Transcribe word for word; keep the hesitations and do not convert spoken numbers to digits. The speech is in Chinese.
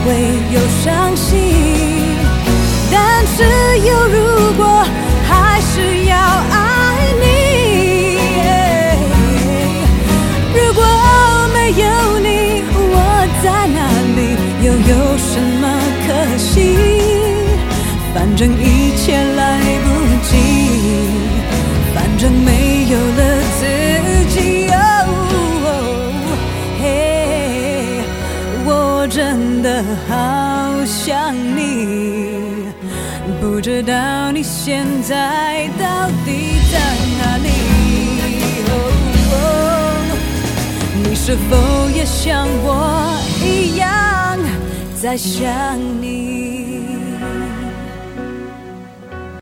会有伤心，但是有如果还是要爱你。如果没有你，我在哪里，又有什么可惜？反正一切来不及，反正没有了自己。我真的好想你，不知道你现在到底在哪里。你是否也像我一样在想你？